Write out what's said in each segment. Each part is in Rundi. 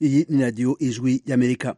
Iyi ni radio Ijwi y'Amerika.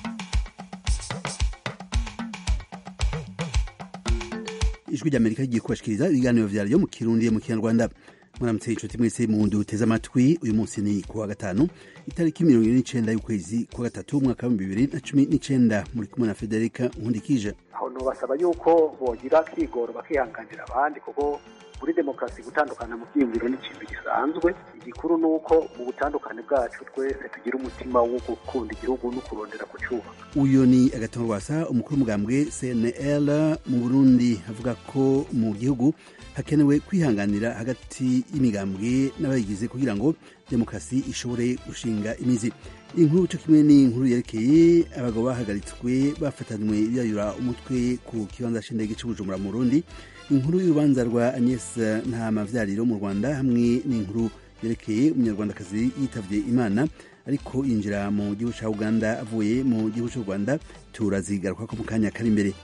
Ijwi ry'Amerika rigiye kubashikiriza ibiganiro vyaryo mu Kirundi mu Kinyarwanda. Mwaramutse inshuti mwese mu nduteze amatwi. Uyu munsi ni kuwa gatanu itariki 29 y'ukwezi kwa gatatu mwaka wa 2019. Muri kumwe na Federica Nkundikije. Aho no basaba yuko bogira kigoro bakihanganira abandi kuko muri demokrasi gutandukana mu byiyumviro n'ikintu gisanzwe. Igikuru nuko mu butandukane bwacu twese tugira umutima wo gukunda igihugu no kurondera kucyubaka. Uyo ni Agathon Rwasa, umukuru w'umugambwe CNL mu Burundi, avuga ko mu gihugu hakenewe kwihanganira hagati y'imigambwe n'abayigize kugira ngo demokrasi ishobore gushinga imizi. Inkuru cyo kimwe ni inkuru yerekeye abagabo bahagaritswe bafatanywe biyayura umutwe ku kibanza c'indege c'Ubujumbura mu Burundi, inkuru y'urubanza rwa Agnes Ntamavyariro mu Rwanda, hamwe n'inkuru yerekeye umunyarwandakazi yitavye Imana ariko yinjira mu gihugu ca Uganda avuye mu gihugu c'u Rwanda. Turazigaruka ko mu kanya kari imbere.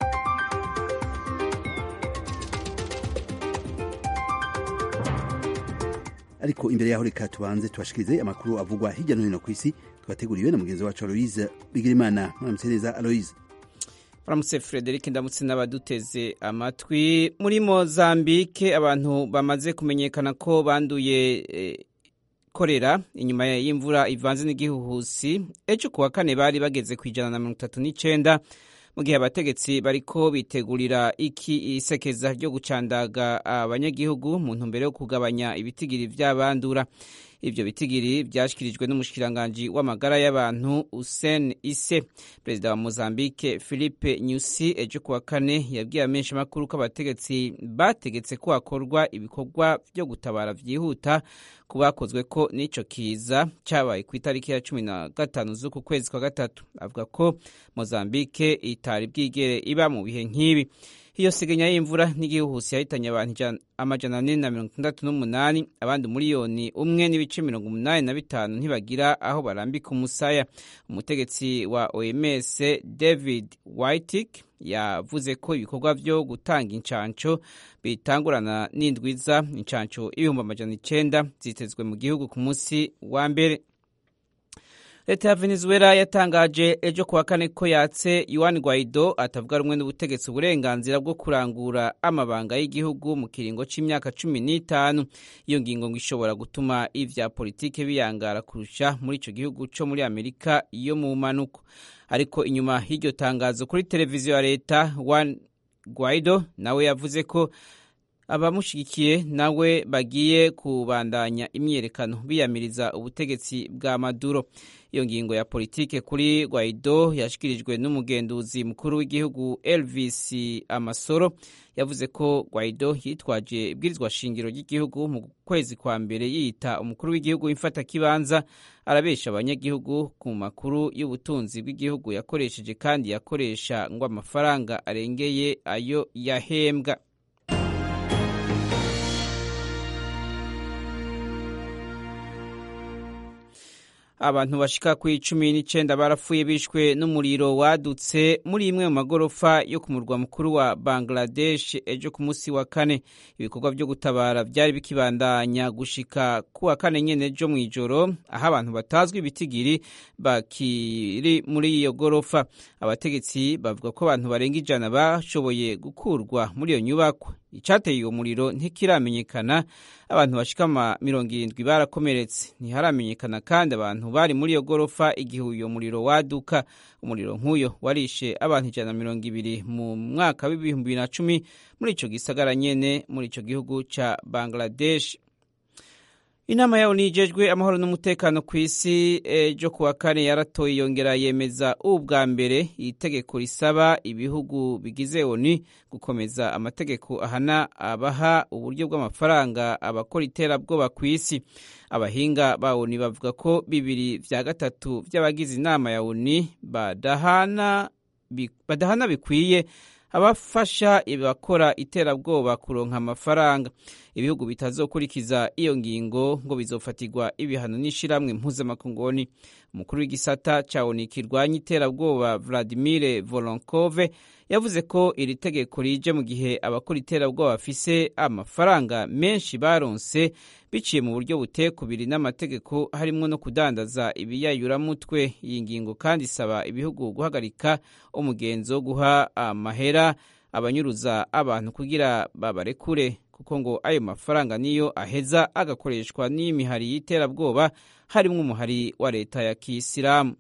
Ariko imbere yaho reka tubanze tubashikirize amakuru avugwa hirya no hino kw'isi twateguriwe na mugenzi wacu Aloise Bigirimana. Mwaramutse neza Aloise. Mwaramutse Frederic, ndamutse n'abaduteze amatwi. Muri Mozambique abantu bamaze kumenyekana ko banduye korera inyuma y'imvura ivanze n'igihuhusi. Ejo kuwa kane bari bageze ku 139 mu gihe abategetsi bariko bitegurira isekeza ryo gucandaga abanyagihugu mu ntumbero yo kugabanya ibitigiri vy'abandura. Ivyo bitigiri vyashikirijwe n'umushikiranganji w'amagara y'abantu Hussein Isse. Perezida wa Mozambique Filipe Nyusi ejo kuwa kane yabwiye amenshi makuru ko abategetsi bategetse ko hakorwa ibikorwa vyo gutabara vyihuta kubakozwe ko n'ico kiza cabaye ku itariki ya 15 z'uku kwezi kwa gatatu. Avuga ko Mozambique itari bwigere iba mu bihe nk'ibi. Iyo sigenya y'imvura n'igihuhusi yahitanye abantu 468, abandi miliyoni 1.85 ntibagira aho barambika umusaya. Umutegetsi wa OMS David Whitick yavuze ko ibikorwa vyo gutanga incanco bitangurana n'indwiza. Incanco 900 zitezwe mu gihugu ku munsi wa mbere. Leta ya Venezuela yatangaje ejo kuwa kane ko yatse Juan Guaido atavuga rumwe n'ubutegetsi uburenganzira bwo kurangura amabanga y'igihugu mu kiringo c'imyaka 15. Iyo ngingo ngo ishobora gutuma ivya politike biyangara kurusha muri ico gihugu co muri Amerika yo mu manuko. Ariko inyuma y'iryo tangazo kuri televiziyo ya leta, Juan Guaido nawe yavuze ko abamushigikiye nawe bagiye kubandanya imyerekano biyamiriza ubutegetsi bwa Maduro. Iyo ngingo ya politike kuri Guaido yashikirijwe n'umugenduzi mukuru w'igihugu Elvis Amasoro. Yavuze ko Guaido yitwaje ibwirizwa shingiro ry'igihugu mu kwezi kwa mbere yita umukuru w'igihugu imfata kibanza, arabesha abanyagihugu ku makuru y'ubutunzi bw'igihugu yakoresheje kandi yakoresha ngo amafaranga arengeye ayo yahembwa. Abantu bashika ku 19 barapfuye bishwe n'umuriro wadutse muri imwe mu magorofa yo ku murwa mukuru wa Bangladesh ejo ku munsi wa kane. Ibikorwa vyo gutabara vyari bikibandanya gushika ku wa kane nyene ejo mw'ijoro, aho abantu batazwi ibitigiri bakiri muri iyo gorofa. Abategetsi bavuga ko abantu barenga 100 bashoboye gukurwa muri iyo nyubako. Icateye uwo muriro ntikiramenyekana. Abantu bashika 70 barakomeretse. Ntiharamenyekana kandi abantu bari muri iyo gorofa igihe uyo muriro waduka. Umuriro nk'uyo warishe abantu 120 mu mwaka w'2010 muri ico gisagara nyene muri ico gihugu ca Bangladesh. Inama ya ONU ijejwe amahoro n'umutekano ku isi ejo kuwa kane yaratoye yongera yemeza ubwa mbere itegeko risaba ibihugu bigize ONU gukomeza amategeko ahana abaha uburyo bw'amafaranga abakora iterabwoba ku isi. Abahinga ba ONU bavuga ko 2/3 by'abagize inama ya ONU badahana bikwiye abafasha ibakora iterabwoba kuronka amafaranga. Ibihugu bitazokurikiza iyo ngingo ngo bizofatirwa ibihano n'ishiramwe mpuzamakungu. Umukuru w'igisata ca ONU kirwanya iterabwoba Vladimir Voronkov yavuze ko iri tegeko rije mu gihe abakora iterabwoba bafise amafaranga menshi baronse biciye mu buryo butekubiri n'amategeko harimwo no kudandaza ibiyayuramutwe. Iyi ngingo kandi isaba ibihugu guhagarika umugenzo wo guha amahera abanyuruza abantu kugira babarekure, kuko ngo ayo mafaranga niyo aheza agakoreshwa n'imihari y'iterabwoba harimwo umuhari wa leta ya Kiyisilamu.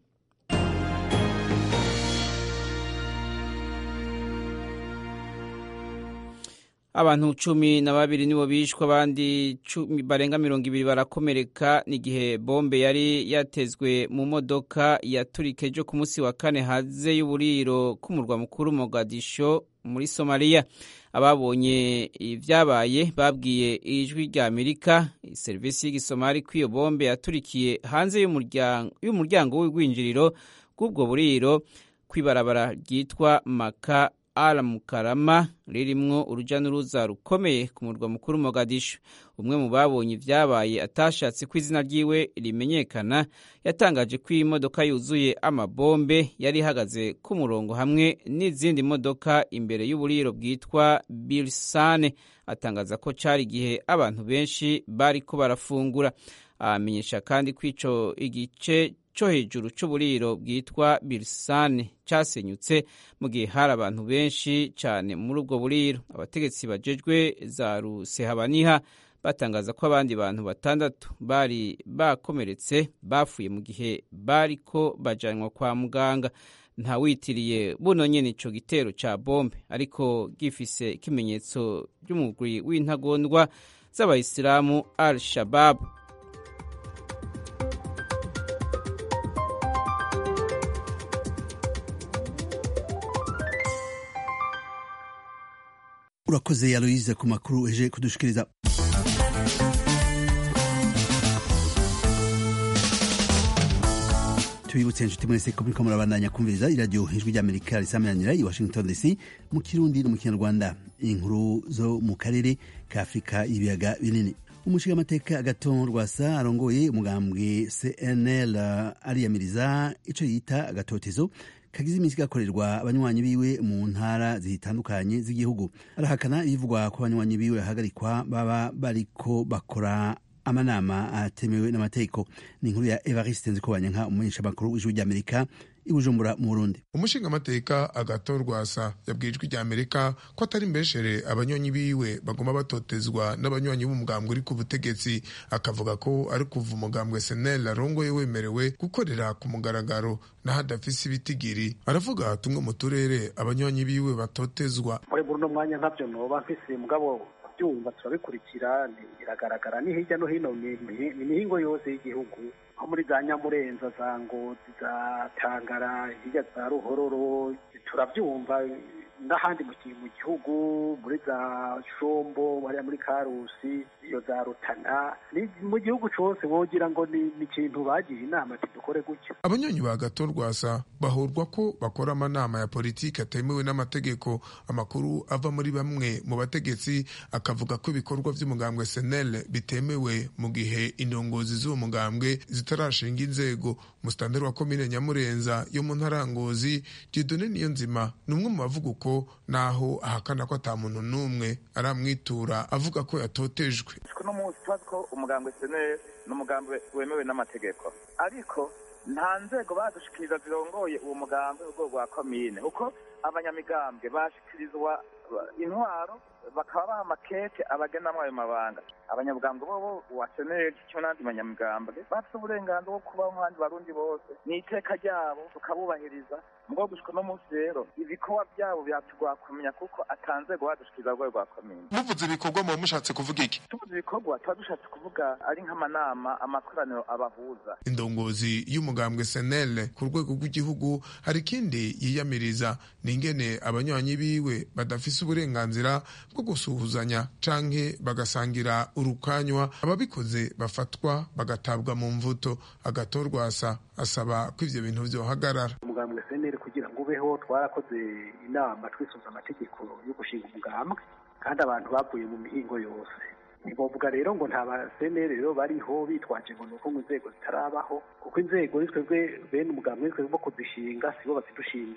Abantu 12 nibo bishwe, abandi barenga 200 barakomereka n'igihe bombe yari yatezwe mu modoka yaturikeje ku munsi wa kane hanze y'uburiro k'umurwa mukuru Mogadisho muri Somalia. Ababonye ivyabaye babwiye ijwi rya Amerika serivisi y'igisomali ko iyo bombe yaturikiye hanze y'umuryango w'urwinjiriro bw'ubwo buriro kw'ibarabara ryitwa Maka Al-Mukarama ririmwo uruja n'uruza rukomeye ku murwa mukuru Mogadishu. Umwe mu babonye ivyabaye atashatse ko izina ryiwe rimenyekana yatangaje ko imodoka yuzuye amabombe yari ihagaze ku murongo hamwe n'izindi modoka imbere y'uburiro bwitwa Bilsane. Atangaza ko cari igihe abantu benshi bariko barafungura. Amenyesha kandi ko ico igice cyo hejuru c'uburiro bwitwa Bilsane casenyutse mu gihe hari abantu benshi cyane muri ubwo buriro. Abategetsi bajejwe za Rusehabaniha batangaza ko abandi bantu 6 bari bakomeretse bapfuye mu gihe bariko bajanwa kwa muganga. Ntawitiriye buno nyene ico gitero ca bombe, ariko gifise ikimenyetso by'umugwi w'intagondwa z'abayisilamu Al-Shabaab. Urakoze Aloise ku makuru eje kudushikiriza. Tubibutse inshuti mwese ko muriko murabandanya kumviriza iradiyo Ijwi ry'Amerika risamanira i Washington DC mu Kirundi no mu Kinyarwanda. Inkuru zo mu karere ka Afrika ibiyaga binini. Umushingamateka Agathon Rwasa arongoye umugambwe CNL ariyamiriza ico yita agatotezo kagize iminsi gakorerwa abanywanyi biwe mu ntara zitandukanye z'igihugu. Arahakana ibivugwa ko abanywanyi biwe hagarikwa baba bariko bakora amanama atemewe n'amategeko. Ni inkuru ya Evariste Nzikobanyanka, umumenyeshamakuru w'Ijwi ry'Amerika i Bujumbura mu Burundi. Umushingamateka Agathon Rwasa yabwiye Ijwi ry'Amerika ko atari mbeshere abanywanyi biwe bagomba batotezwa n'abanywanyi b'umugambwe uri ku butegetsi. Akavuga ko ari kuva umugambwe SNL arongoye wemerewe gukorera ku mugaragaro n'ahadafise ibitigiri. Aravuga tumwe mu turere abanywanyi biwe batotezwa. Muri buno mwanya ntavyo noba mfise mugabo byumva turabikurikira, biragaragara ni hirya no hino ni mihingo yose y'igihugu, nko muri za Nyamurenza, za Ngozi, za Tangara, hirya za Ruhororo, turabyumva n'ahandi mu gihugu, muri za Shombo, hariya muri Karusi, iyo za Rutana, ni mu gihugu cose wogira ngo ni ikintu bagiye inama dukore gutyo. Abanywanyi ba Agathon Rwasa bahurwa ko bakora amanama ya politiki atemewe n'amategeko. Amakuru ava muri bamwe mu bategetsi akavuga ko ibikorwa by'umugambwe SNL bitemewe mu gihe indongozi z'uwo mugambwe zitarashinga inzego. Mustanderi wa komine Nyamurenza yo mu ntara Ngozi, Dieudonné Niyonzima, ni umwe mu bavuga uko naho ahakana ko ata muntu n'umwe aramwitura avuga ko yatotejwe. Kuno munsi twaziko umugambwe SNL n'umugambwe wemewe n'amategeko, ariko nta nzego badushikiriza zirongoye uwo mugambwe urwo rwa komine, uko abanyamigambwe bashikirizwa intwaro bakaba baha makete abagenamwo ayo mabanga. Abanyamugambwe bobo wa SNL cyo n'andi banyamugambwe bafite uburenganzira bwo kubaho nk'abandi barundi bose, ni iteka ryabo tukabubahiriza. Mugabo gushika no munsi rero ibikorwa byabo byatugwa kumenya kuko atanzego badushikiriza urwo rwa komine. Muvuze ibikorwa mu mushatse kuvuga iki? Tuvuze ibikorwa twadushatse kuvuga ari nk'amanama, amakoraniro abahuza. Indongozi y'umugambwe SNL ku rwego rw'igihugu hari kindi yiyamiriza, n'ingene abanywanyi biwe badafise uburenganzira bwo gusuhuzanya canke bagasangira urukanywa, ababikoze bafatwa bagatabwa mu mvuto. Agathon Rwasa asaba ko ivyo bintu vyohagarara. Umugambwe SNL kugira ngo ubeho twarakoze inama twisuza amategeko yo gushinga umugambwe, kandi abantu bavuye mu mihingo yose. Ntibovuga rero ngo nta ba SNL rero bariho bitwaje ngo nuko mu nzego zitarabaho, kuko inzego twebwe bene umugambwe twebwe bo kuzishinga sibo bazidushingira.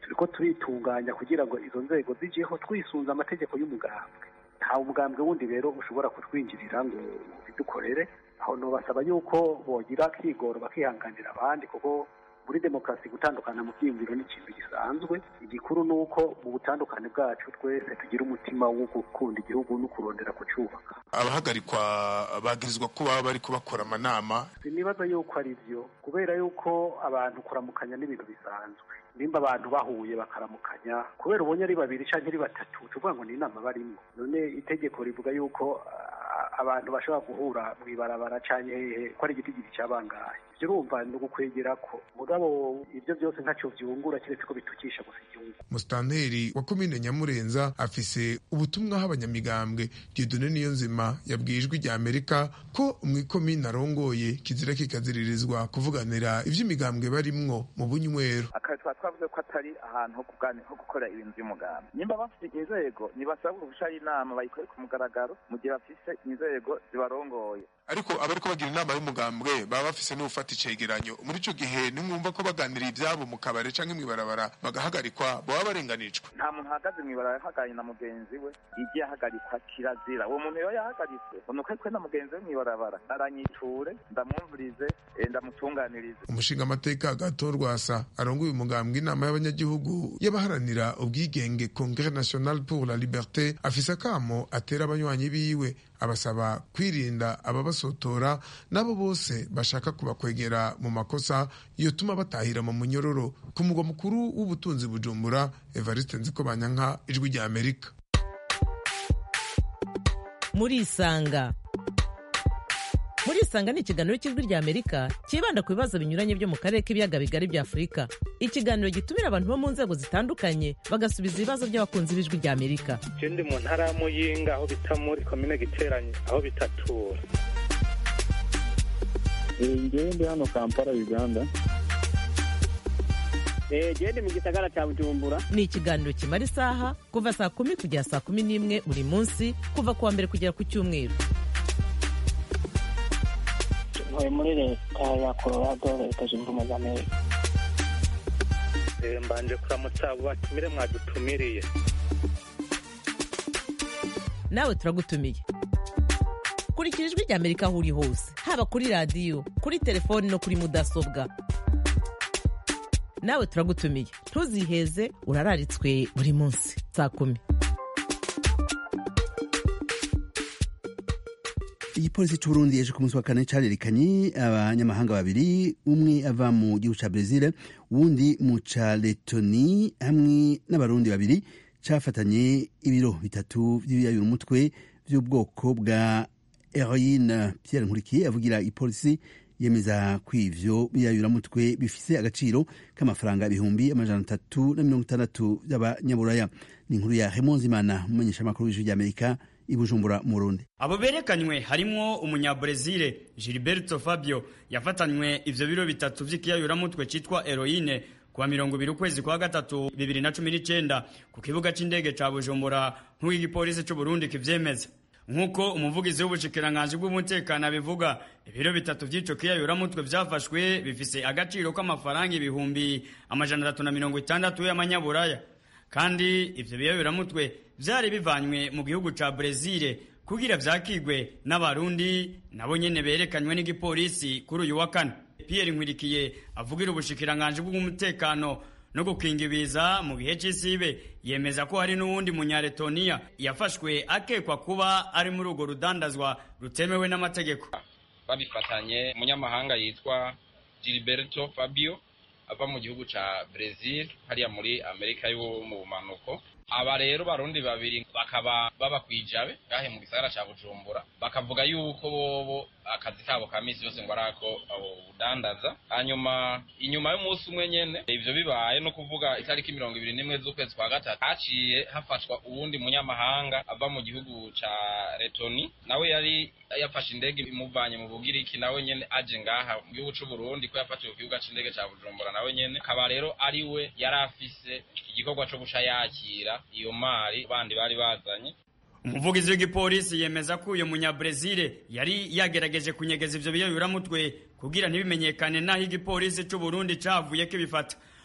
turiko turitunganya kugira ngo izo nzego zijeho twisunze amategeko y'umugambwe. nta umugambwe wundi rero ushobora kutwinjirira ngo bidukorere. aho nobasaba yuko bogira kigoro bakihanganira abandi, kuko muri demokarasi gutandukana mu byiyumviro ni ikintu gisanzwe. igikuru ni uko mu butandukane bwacu twese tugira umutima wo gukunda igihugu no kurondera kucyubaka. abahagarikwa bagirizwa ko baba bariko bakora amanama. sinibaza yuko ari byo, kubera yuko abantu kuramukanya n'ibintu bisanzwe. nimba abantu bahuye bakaramukanya kubera ubonye ari babiri canke ari batatu tuvuga ngo ni inama barimo. none itegeko rivuga yuko abantu bashobora guhura mw'ibarabara canke hehe ko ari igitigiri cabangaye. ivyo urumva ni ugukwegera ko mugabo ivyo byose ntacyo vyungura kiretse ko bitukisha gusa igihugu. Musitanteri wa komine Nyamurenza afise ubutumwa abanyamigambwe. Dieudonné Niyonzima yabwiye Ijwi rya Amerika ko mw'ikomine arongoye kizira kikaziririzwa kuvuganira ivy'imigambwe barimwo mu bunywero. twavuze ko atari ahantu ho gukora ibintu by'umugambi. nimba bafite inzego ntibasabwa gushara inama bayikore ku mugaragaro mu gihe bafise inzego zibarongoye. ariko abariko bagira inama y'umugambwe baba bafise n'ufata icegeranyo. muri ico gihe nimwumva ko baganira ivyabo mu kabare canke mw'ibarabara bagahagarikwa baba barenganijwe. nta muntu ahagaze mw'ibarabara yahagaranye na mugenzi we igiye ahagarikwa kirazira. uwo muntu iyo yahagaritse nuko twe na mugenzi we mw'ibarabara aranyiture ndamwumvirize ndamutunganirize. umushingamateka Agathon Rwasa arongoye umugambwe inama y'abanyagihugu y'abaharanira ubwigenge Congrès National pour la Liberté afise akamo atera abanywanyi biwe abasaba kwirinda ababasotora nabo bose bashaka kubakwegera mu makosa yotuma batahira mu munyororo. ku mugwa mukuru w'ubutunzi Bujumbura, Evariste Nzikobanyanka, Ijwi rya Amerika. Murisanga ni ikiganiro cy'Ijwi rya Amerika kibanda ku bibazo binyuranye byo mu karere k'ibiyaga bigari bya Afurika. ikiganiro gitumira abantu bo mu nzego zitandukanye bagasubiza ibibazo by'abakunzi b'Ijwi rya Amerika. Je ndi mu ntara ya Muyinga aho bita muri komine Giteranyi aho bitatura. Ngewe ndi hano Kampala Uganda. Gende mu gisagara cya Bujumbura. Ni ikiganiro kimara isaha kuva saa 10 kugera saa 11 buri munsi kuva kuwa mbere kugera ku cyumweru. muri leta ya Colorado, leta zunze ubumwe za Amerika. Mbanje kuramutsa batumire mwadutumiriye. Nawe turagutumiye. Kurikira Ijwi rya Amerika aho uri hose, haba kuri radio, kuri telefoni no kuri mudasobwa. Nawe turagutumiye. Ntuziheze, urararitswe buri munsi saa 10. Igipolisi c'u Burundi ejo ku munsi wa kane carerekanye abanyamahanga babiri, umwe ava mu gihugu ca Brazil uwundi mu ca Letoni, hamwe n'abarundi babiri cafatanye ibiro 3 vy'ibiyayurumutwe vy'ubwoko bwa heroine. Pierre Nkurikiye avugira ipolisi yemeza ko ivyo biyayuramutwe bifise agaciro k'amafaranga 360 y'abanyaburaya. Ni inkuru ya Hemonzimana, umumenyeshamakuru w'Ijwi rya Amerika i Bujumbura mu Burundi. Abo berekanywe harimwo umunyabrazil Gilberto Fabio yafatanywe ivyo biro 3 vy'ikiyayuramutwe citwa heroine kuwa 20 ukwezi kwa gatatu 2019 ku kibuga c'indege ca Bujumbura nk'uko igipolisi c'u Burundi kivyemeza. Nkuko umuvugizi w'ubushikiranganje bw'umutekano abivuga, ibiro 3 vy'ico kiyayuramutwe vyafashwe bifise agaciro k'amafaranga 360 y'amanyaburaya, kandi ivyo biyayuramutwe vyari bivanywe mu gihugu ca Brazil kugira vyakigwe n'abarundi nabo nyene berekanywe n'igipolisi kuri uyu wa kane. Pierre Nkurikiye avugira ubushikiranganje bw'umutekano no gukingibiza mu gihe c'isibe yemeza ko hari n'uwundi munyaretonia yafashwe akekwa kuba ari muri urwo rudandazwa rutemewe n'amategeko. Babifatanye umunyamahanga yitwa Gilberto Fabio ava mu gihugu ca Brazil hariya muri Amerika yo mu bumanuko. Aba rero barundi babiri bakaba baba kwijabe gahe mu gisagara ca Bujumbura, bakavuga yuko bobo akazi kabo kamisi yose ngo arako udandaza. Hanyuma inyuma y'umunsi umwe nyene ivyo bibaye no kuvuga itariki 21 z'ukwezi kwa gatatu haciye hafatwa uwundi munyamahanga ava mu gihugu ca Letoni, nawe yari yafashe indege imuvanye mu Bugiriki, nawe nyene aje ngaha mu gihugu c'u Burundi ko yafatiwe ku kibuga c'indege ca Bujumbura. Nawe nyene akaba rero ari we yari afise igikorwa co gushayakira iyo mari bandi bari bazanye. Umuvugizi w'igipolisi yemeza ko uyo munyabrazil yari yagerageje kunyegeza ivyo biyayuramutwe kugira ntibimenyekane naho igipolisi c'u Burundi cavuye kibifata.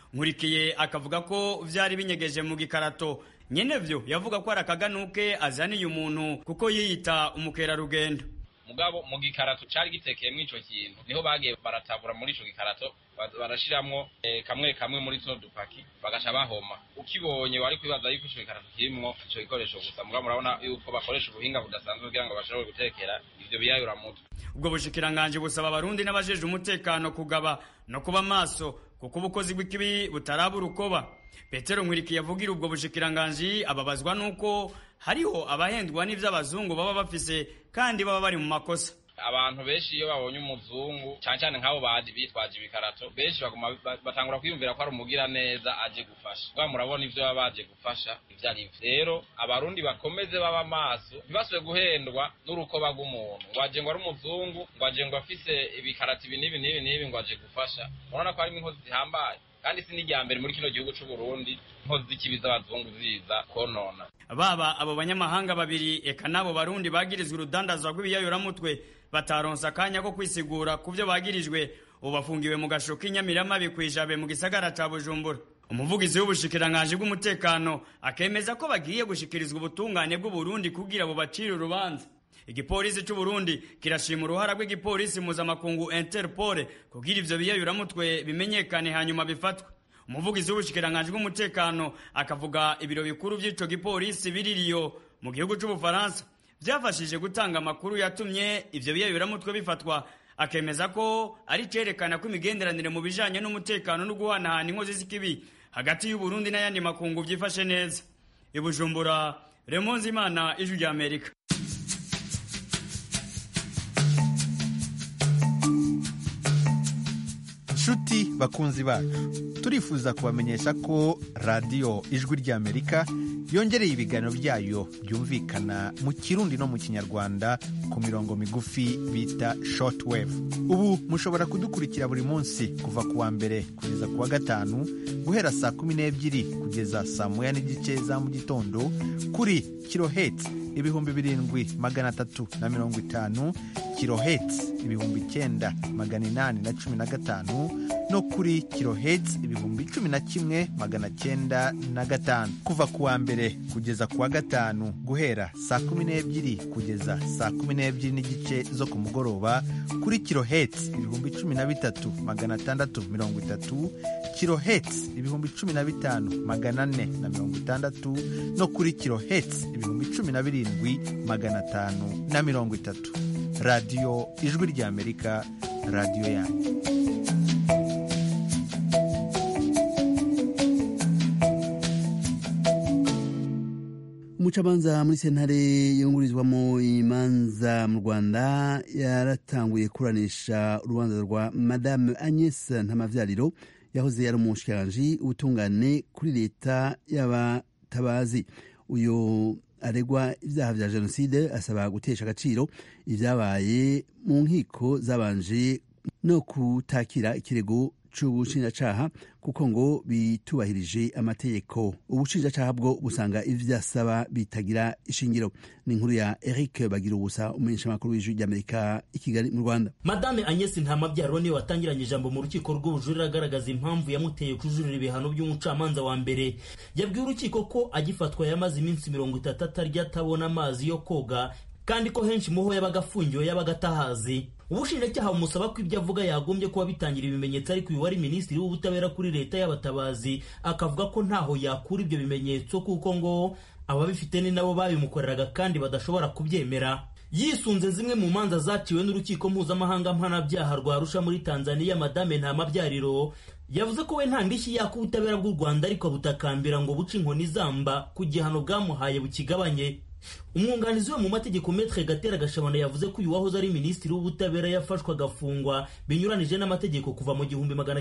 Nkurikiye akavuga ko vyari binyegeje mu gikarato, nyenevyo yavuga ko ari akaganuke azaniye umuntu kuko yiyita umukerarugendo. Mugabo mu gikarato cari gitekeyemwo ico kintu niho bagiye baratabura muri ico gikarato barashiramwo kamwe muri tuno dupaki bagasha bahoma. Ukibonye wari kwibaza yuko ico gikarato kirimwo ico gikoresho gusa, mugabo murabona yuko bakoresha ubuhinga budasanzwe kugira ngo bashobore gutekera ivyo biyayura mutwe. Ubwo bushikiranganje busaba abarundi n'abajeje umutekano kugaba no kuba maso kuko ubukozi bw'ikibi butaraba urukoba. Petero Nkurikiye yavugira ubwo bushikiranganje ababazwa nuko hariho abahendwa n'ivy'abazungu baba bafise kandi baba bari mu makosa. Abantu benshi iyo babonye umuzungu cyane nk'abo baje bitwaje ibikarato benshi baguma batangura kwiyumvira ko ari umugira neza aje gufasha. Kwa murabona ivyo baba baje gufasha ivyari rero abarundi bakomeze baba maso ntibasubire guhendwa n'urukoba rw'umuntu ngo aje ngo ari umuzungu ngo aje ngo afise ibikarati nibi ngo aje gufasha. Urabona ko harimo inkozi zihambaye kandi si n'ijyambere muri kino gihugu c'u Burundi inkozi z'ikibiza abazungu ziza konona. Baba abo banyamahanga babiri eka nabo barundi bagirizwe urudandazwa rw'ibiyayuramutwe bataronsa akanya ko kwisigura kuvyo bagirijwe, ubafungiwe mu gasho k'Inyamirama bikwijabe mu gisagara ca Bujumbura. Umuvugizi w'ubushikiranganje bw'umutekano akemeza ko bagiye gushikirizwa ubutungane bw'u Burundi kugira bo bacire urubanza. Igipolisi c'u Burundi kirashima uruhara rw'igipolisi mpuzamakungu Interpol kugira ivyo biyayuramutwe bimenyekane hanyuma bifatwe. Umuvugizi w'ubushikiranganje bw'umutekano akavuga ibiro bikuru by'ico gipolisi biririyo mu gihugu c'Ubufaransa byafashije gutanga amakuru yatumye ivyo biyayuramutwe bifatwa, akemeza ko ari cerekana ko imigenderanire mu bijanye n'umutekano no guhanahana inkozi z'ikibi hagati y'u Burundi n'ayandi makungu vyifashe neza. I Bujumbura, Raymond Zimana, Ijwi rya Amerika. Nshuti bakunzi bacu, turifuza kubamenyesha ko radiyo Ijwi rya Amerika yongereye ibiganiro byayo byumvikana mu Kirundi no mu Kinyarwanda ku mirongo migufi bita shortwave. Ubu mushobora kudukurikira buri munsi kuva kuwa mbere kugeza kuwa gatanu guhera saa 12 kugeza saa 1:30 za mu gitondo kuri kilohertz 7,350, kilohertz 9,815 no kuri kilohertz 11,905 kuva kuwa mbere kugeza kuwa gatanu guhera saa 12 kugeza saa 12 n'igice zo ku mugoroba kuri kilohertz 13,630, kilohertz 15,460 no kuri kilohertz 17,530. Radio Ijwi rya Amerika, radio yanyu. Umucamanza muri sentare yungurizwamo imanza mu Rwanda yaratanguye kuranisha urubanza rwa Madame Agnes Ntamavyariro yahoze ari umushikiranganji ubutungane kuri leta y'abatabazi. Uyo aregwa ivyaha vya jenoside asaba gutesha agaciro ivyabaye mu nkiko zabanje no kutakira ikirego c'ubushinjacaha kuko ngo bitubahirije amategeko. Ubushinjacaha bwo busanga ivyasaba bitagira ishingiro. Ni inkuru ya Eric Bagirubusa, umumenyeshamakuru w'Ijwi ry'Amerika i Kigali mu Rwanda. Madame Agnes Ntamabyariro ni watangiranye ijambo mu rukiko rw'ubujurire agaragaza impamvu yamuteye kujurira ibihano by'umucamanza wa mbere. Yabwiye urukiko ko agifatwa yamaze iminsi 30 atarya atabona amazi yo koga kandi ko henshi muho yabaga afungiwe yabaga atahazi. Ubushinjacyaha bumusaba ko ibyo avuga yagombye kuba bitangira ibimenyetso, ariko uyu wari minisitiri w'ubutabera kuri leta y'abatabazi akavuga ko ntaho yakura ibyo bimenyetso kuko ngo ababifite ni nabo babimukoreraga kandi badashobora kubyemera. Yisunze zimwe mu manza zaciwe n'urukiko mpuzamahanga mpanabyaha rwa Arusha muri Tanzania, Madame Ntamabyariro yavuze ko we nta ndishyi yaka ubutabera bw'u Rwanda, ariko butakambira ngo buce inkoni zamba ku gihano bwamuhaye bukigabanye. Umwunganizi we mu mategeko Maître Gatera Gashabana yavuze ko uyu wahoze ari minisitiri w'ubutabera yafashwe agafungwa binyuranije n'amategeko kuva mu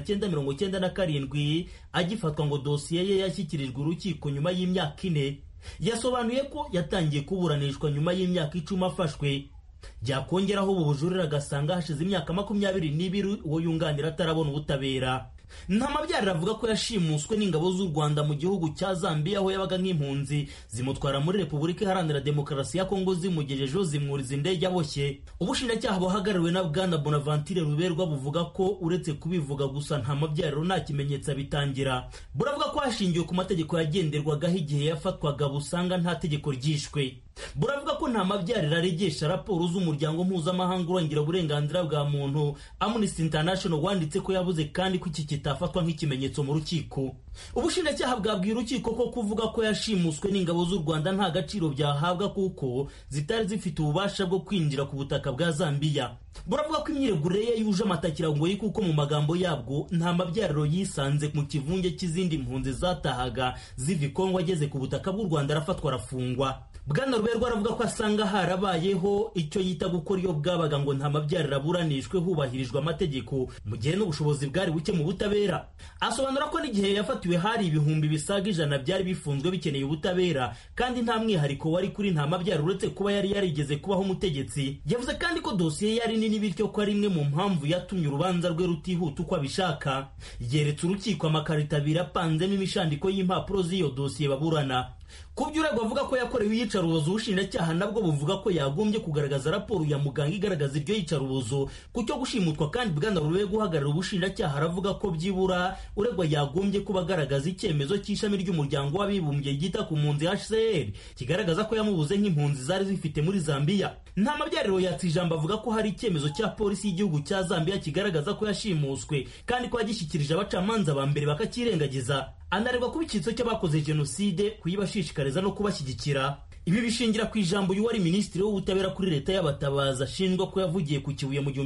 1997 agifatwa ngo dosiye ye yashyikirijwe urukiko nyuma y'imyaka 4. Yasobanuye ko yatangiye kuburanishwa nyuma y'imyaka 10 afashwe. Byakongeraho ubu bujurira agasanga hashize imyaka 22 uwo yunganira atarabona ubutabera. Ntamabyarira avuga ko yashimuswe n'ingabo z'u Rwanda mu gihugu cya Zambia aho yabaga nk'impunzi zimutwara muri Repubulika Iharanira Demokarasi ya Kongo zimugejejeho zimwuriza indege aboshye. Ubushinjacyaha buhagarariwe na Bwana Bonaventure Ruberwa buvuga ko uretse kubivuga gusa Ntamabyariro nta kimenyetso bitangira. Buravuga ko hashingiwe ku mategeko yagenderwagaho igihe yafatwaga busanga nta tegeko ryishwe. Buravuga ko Ntamabyariro aregesha raporo z'umuryango mpuzamahanga urengera uburenganzira bwa muntu Amnesty International wanditse ko yavuze kandi ko iki kitafatwa nk'ikimenyetso mu rukiko. Ubushinjacyaha bwabwiye urukiko ko kuvuga ko yashimuswe n'ingabo z'u Rwanda nta gaciro byahabwa kuko zitari zifite ububasha bwo kwinjira ku butaka bwa Zambia. Buravuga ko imyiregurire ye yuje amatakira ngo kuko mu magambo yabwo Ntamabyariro yisanze mu kivunge cy'izindi mpunzi zatahaga ziva i Kongo ageze ku butaka bw'u Rwanda arafatwa arafungwa. Bwana Ruberwa aravuga ko asanga harabayeho icyo yita gukora iyo bwabaga ngo Ntamabyariro aburanishwe hubahirijwe amategeko mu gihe n'ubushobozi bwari buke mu butabera. Asobanura ko n'igihe yafatiwe hari ibihumbi bisaga 100 byari bifunzwe bikeneye ubutabera kandi nta mwihariko wari kuri Ntamabyariro uretse kuba yari yarigeze kubaho umutegetsi. Yavuze kandi ko dosiye yari nini bityo ko ari imwe mu mpamvu yatumye urubanza rwe rutihuta uko abishaka. Yeretse urukiko amakarita abiri apanzemo imishandiko y'impapuro z'iyo dosiye baburana. Kubyurego avuga ko yakorewe iyicarubozo ubushinjacyaha nabwo buvuga ko yagombye kugaragaza raporo ya muganga igaragaza iryo yicarubozo ku cyo gushimutwa kandi Bwana Ruberwa guhagarara ubushinjacyaha aravuga ko byibura uregwa yagombye kuba agaragaza icyemezo cy'ishami ry'umuryango w'abibumbye ryita ku mpunzi HCR kigaragaza ko yamubuze nk'impunzi zari zifite muri Zambia. Ntamabyariro yatse ijambo avuga ko hari icyemezo cya polisi y'igihugu cya Zambia kigaragaza ko yashimuswe kandi ko yagishyikirije abacamanza ba mbere bakakirengagiza. Anaregwa kuba icyitso cy'abakoze jenoside kuyibashishikariza no kubashyigikira. Ibi bishingira ku ijambo y'uwari minisitiri w'ubutabera kuri leta y'abatabaza ashinjwa ko yavugiye ku Kibuye mu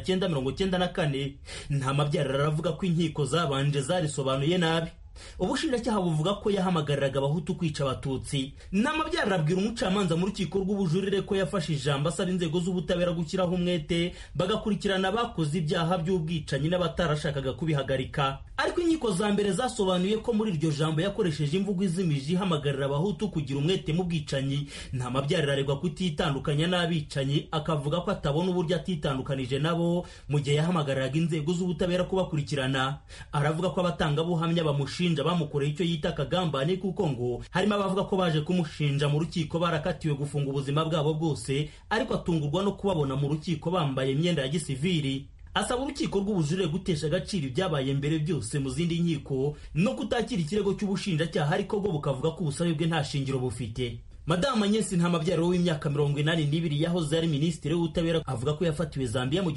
1994. Ntamabyariro aravuga ko inkiko zabanje zarisobanuye nabi. Ubushinjacyaha buvuga ko yahamagariraga abahutu kwica abatutsi. Ntamabyariro abwira umucamanza mu rukiko rw'ubujurire ko yafashe ijambo asaba inzego z'ubutabera gushyiraho umwete bagakurikirana abakoze ibyaha by'ubwicanyi n'abatarashakaga kubihagarika. Ariko inkiko za mbere zasobanuye ko muri iryo jambo yakoresheje imvugo izimije ihamagarira abahutu kugira umwete mu bwicanyi. Ntamabyariro aregwa kutitandukanya n'abicanyi akavuga ko atabona uburyo atitandukanije nabo mu gihe yahamagariraga inzego z'ubutabera kubakurikirana. Aravuga ko abatangabuhamya bamushinja bamukoreye icyo yita akagambane kuko ngo harimo abavuga ko baje kumushinja mu rukiko barakatiwe gufunga ubuzima bwabo bwose ariko atungurwa no kubabona mu rukiko bambaye imyenda ya gisivili. Asaba urukiko rw'ubujurire gutesha agaciro ibyabaye mbere byose mu zindi nkiko no kutakira ikirego cy'ubushinjacyaha ariko bwo bukavuga ko ubusabe bwe nta shingiro bufite. Madame Agnes Ntamabyariro w'imyaka 82 yahoze ari minisitiri w'ubutabera avuga ko yafatiwe Zambia mu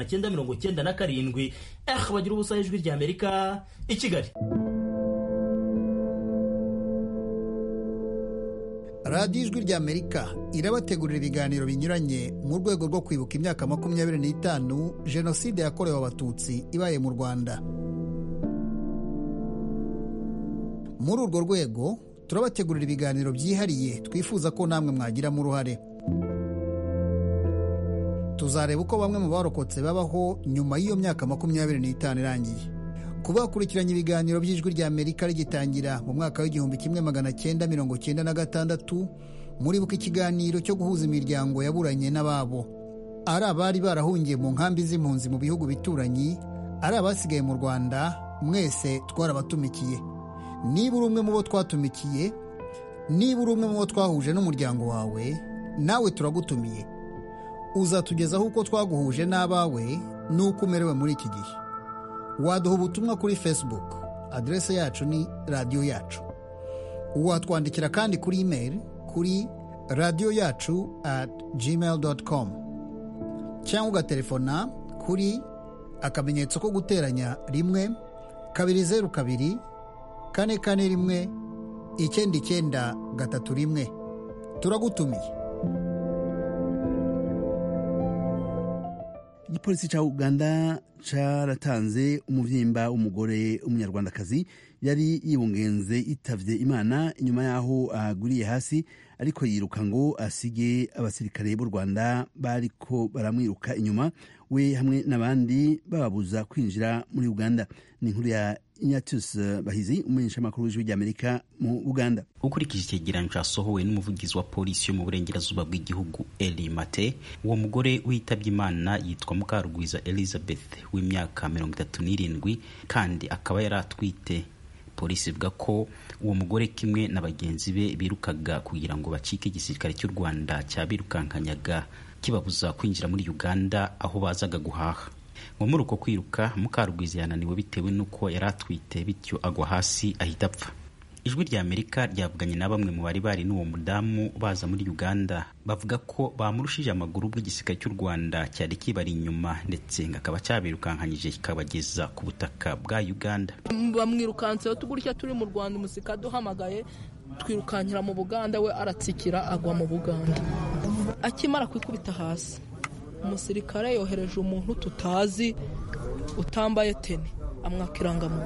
1997. Bagira ubusa ijwi rya Amerika i Kigali. Radio Ijwi rya Amerika irabategurira ibiganiro binyuranye mu rwego rwo kwibuka imyaka 25 Jenoside yakorewe Abatutsi ibaye mu Rwanda. Muri urwo rwego turabategurira ibiganiro byihariye twifuza ko namwe mwagiramo uruhare. Tuzareba uko bamwe mu barokotse babaho nyuma y'iyo myaka 25 irangiye. Kuba bakurikiranye ibiganiro by'Ijwi rya Amerika rigitangira mu mwaka w'1996 muribuka ikiganiro cyo guhuza imiryango yaburanye n'ababo, ari abari barahungiye mu nkambi z'impunzi mu bihugu bituranyi, ari abasigaye mu Rwanda, mwese twarabatumikiye. Niba uri umwe mu bo twatumikiye, niba uri umwe mu bo twahuje n'umuryango wawe, nawe turagutumiye. Uzatugezaho uko twaguhuje n'abawe n'uko umerewe muri iki gihe. Waduha ubutumwa kuri Facebook, adrese yacu ni Radio Yacu. Watwandikira kandi kuri email kuri radioyacu@gmail.com cyangwa ugatelefona kuri akamenyetso ko guteranya 1-202 441 9931. Turagutumiye. Igipolisi ca Uganda caratanze umuvyimba w'umugore umunyarwandakazi yari yibungenze itavye Imana inyuma yaho aguriye hasi ariko yiruka ngo asige abasirikare b'u Rwanda bariko baramwiruka inyuma we hamwe n'abandi bababuza kwinjira muri Uganda. Ni inkuru ya Ignatius Bahizi, umumenyeshamakuru w'ijwi ry'Amerika mu Uganda. Ukurikije icyegeranyo cyasohowe n'umuvugizi wa polisi yo mu burengerazuba bw'igihugu Eli Mate, uwo mugore witabye Imana yitwa Mukarugwiza Elizabeth w'imyaka 37 kandi akaba yaratwite. Polisi ivuga ko uwo mugore kimwe na bagenzi be birukaga kugira ngo bacike igisirikare cy'u Rwanda cyabirukankanyaga kibabuza kwinjira muri Uganda aho bazaga guhaha. Ngo muri uko kwiruka Mukarugwiza yananiwe bitewe n'uko yaratwite, bityo agwa hasi ahita apfa. Ijwi rya Amerika ryavuganye na bamwe mu bari n'uwo mudamu baza muri Uganda, bavuga ko bamurushije amaguru bw'igisirikare cy'u Rwanda cyari kibari inyuma, ndetse ngakaba cyabirukankanyije kikabageza ku butaka bwa Uganda. Bamwirukanseho tugurya turi mu Rwanda, umusika duhamagaye twirukankira mu Buganda, we aratsikira agwa mu Buganda. Akimara kwikubita hasi, umusirikare yohereje umuntu tutazi utambaye teni amwaka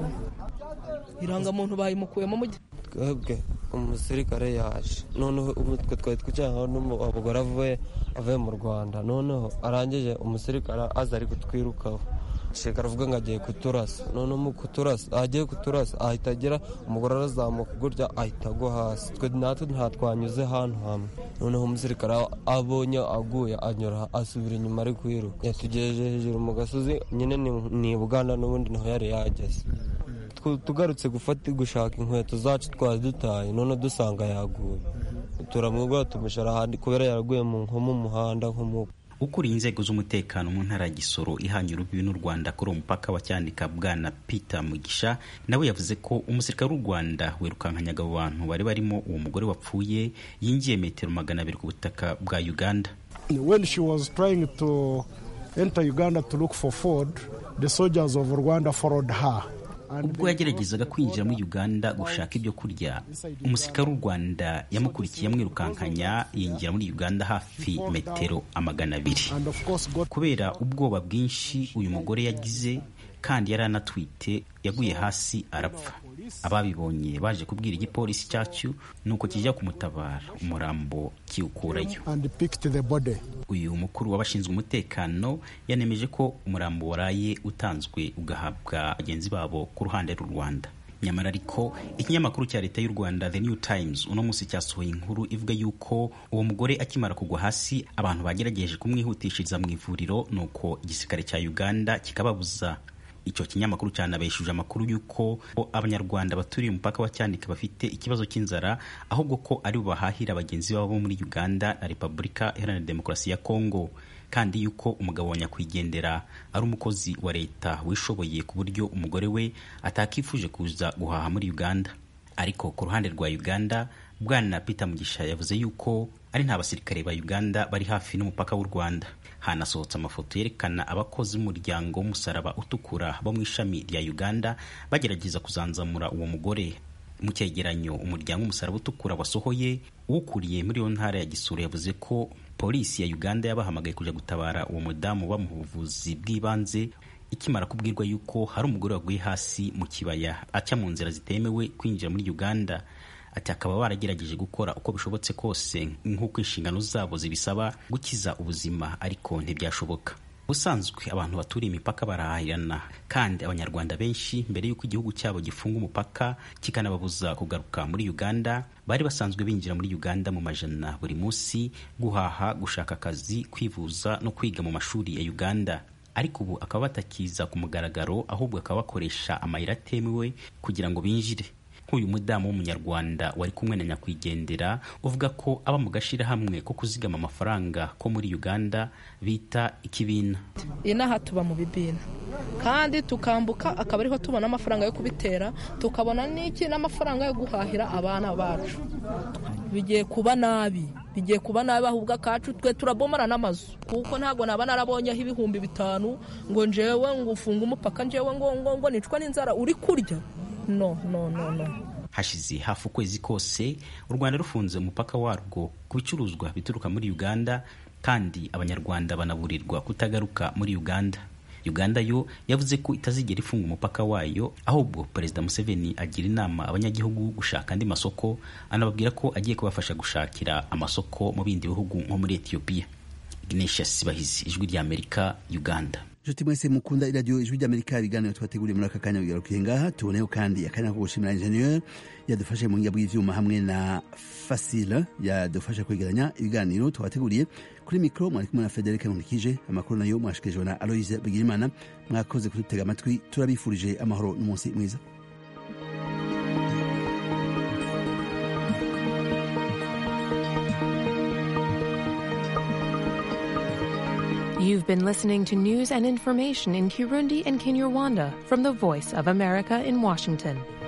irangamuntu bayimukuyemo mu twebwe. Umusirikare yaje, noneho umutwe twari twicayeho n'umugore avuye mu Rwanda, noneho arangije umusirikare aza ari kutwirukaho, shekara avuga ngo agiye kuturasa. Noneho mu kuturasa, agiye kuturasa ahita agira umugore arazamuka gutya ahita agwa hasi. Twe natwe ntatwanyuze ahantu hamwe. Noneho umusirikare abonye aguye anyura asubira inyuma ari kwiruka, yatugejeje hejuru mu gasozi nyine ni Buganda, n'ubundi niho yari yageze. Tugarutse gushaka inkweto zacu twari dutaye, none dusanga yaguye, turamwigwa tumushara ahandi kubera yaraguye mu muhanda nk'umuko. Ukuriye inzego z'umutekano mu ntara ya Gisoro ihanye urubibi n'u Rwanda kuri umupaka wa Cyanika, Bwana Peter Mugisha, nawe yavuze ko umusirikare w'u Rwanda wirukankanyaga abo bantu bari barimo uwo mugore wapfuye yinjiye metero 200 ku butaka bwa Uganda. When she was trying to enter Uganda to look for food, the soldiers of Rwanda followed her. Ubwo yageragezaga kwinjira muri Uganda gushaka ibyo kurya, umusirikare w'u Rwanda yamukurikiye amwirukankanya yinjira muri Uganda hafi metero 200. Kubera ubwoba bwinshi uyu mugore yagize kandi yari anatwite, yaguye hasi arapfa. Ababibonye baje kubwira igipolisi cyacu, nuko kijya kumutabara, umurambo kiwukurayo. Uyu mukuru w'abashinzwe umutekano yanemeje ko umurambo waraye utanzwe ugahabwa bagenzi babo ku ruhande rw'u Rwanda. Nyamara ariko ikinyamakuru cya leta y'u Rwanda The New Times uno munsi cyasohoye inkuru ivuga yuko uwo mugore akimara kugwa hasi abantu bagerageje kumwihutishiriza mu ivuriro, nuko igisirikare cya Uganda kikababuza. Icyo kinyamakuru cyanabeshuje amakuru yuko abanyarwanda baturiye umupaka wa Cyanika bafite ikibazo cy'inzara, ahubwo ko ari bahahira bagenzi babo muri Uganda na Repubulika Iharanira Demokarasi ya Kongo, kandi yuko umugabo wa nyakwigendera ari umukozi wa leta wishoboye ku buryo umugore we atakifuje kuza guhaha muri Uganda. Ariko ku ruhande rwa Uganda, Bwana Peter Mugisha yavuze yuko ari nta basirikare ba Uganda bari hafi n'umupaka w'u Rwanda. Hanasohotse amafoto yerekana abakozi b'umuryango w'umusaraba utukura bo mu ishami rya Uganda bagerageza kuzanzamura uwo mugore. Mu cyegeranyo umuryango w'umusaraba utukura wasohoye, ukuriye muri iyo ntara ya Gisoro yavuze ko polisi ya Uganda yabahamagaye kuja gutabara uwo mudamu bamuha ubuvuzi bw'ibanze ikimara kubwirwa yuko hari umugore waguye hasi mu kibaya aca mu nzira zitemewe kwinjira muri Uganda. Ati akaba baragerageje gukora uko bishobotse kose nk'uko inshingano zabo zibisaba gukiza ubuzima, ariko ntibyashoboka. Ubusanzwe abantu baturiye imipaka barahahirana, kandi abanyarwanda benshi mbere y'uko igihugu cyabo gifunga umupaka kikanababuza kugaruka muri Uganda, bari basanzwe binjira muri Uganda mu majana buri munsi guhaha, gushaka akazi, kwivuza no kwiga mu mashuri ya Uganda. Ariko ubu akaba batakiza ku mugaragaro, ahubwo akaba bakoresha amayira atemewe kugira ngo binjire. Uyu mudamu w'umunyarwanda wari kumwe na nyakwigendera uvuga ko aba mu gashirahamwe ko kuzigama amafaranga ko muri Uganda bita ikibina. Inaha tuba mu bibina kandi tukambuka, akaba ariho tubona amafaranga yo kubitera, tukabona n'iki n'amafaranga yo guhahira abana bacu. Bigiye kuba nabi ahubwo akacu twe turabomara n'amazu, kuko ntago naba narabonyeho 5,000 ngo njewe ngo ufunga umupaka, njewe ngo nicwa n'inzara uri kurya. No. Hashize hafi ukwezi kose u Rwanda rufunze umupaka warwo ku bicuruzwa bituruka muri Uganda, kandi abanyarwanda banaburirwa kutagaruka muri Uganda. Uganda yo yavuze ko itazigera ifunga umupaka wayo, ahubwo Perezida Museveni agira inama abanyagihugu gushaka andi masoko, anababwira ko agiye kubafasha gushakira amasoko mu bindi bihugu nko muri Ethiopia. Ignatius Sibahizi, Ijwi ry'Amerika, Uganda. Nshuti mwese mukunda iradiyo Ijwi ry'Amerika, ibiganiro twateguriye muri aka kanya bigarukiye ngaha. Tuboneho kandi akanya ko gushimira ingenieur yadufashe mu ngiga bw'ivyuma hamwe na Facile yadufasha kwegeranya ibiganiro twateguriye. Kuri mikro mwari kumwe na Frederic Nkundikije, amakuru nayo mwashikijwe na Aloise Bigirimana. Mwakoze kudutega amatwi, turabifurije amahoro n'umunsi mwiza. You've been listening to news and information in Kirundi and Kinyarwanda from the Voice of America in Washington.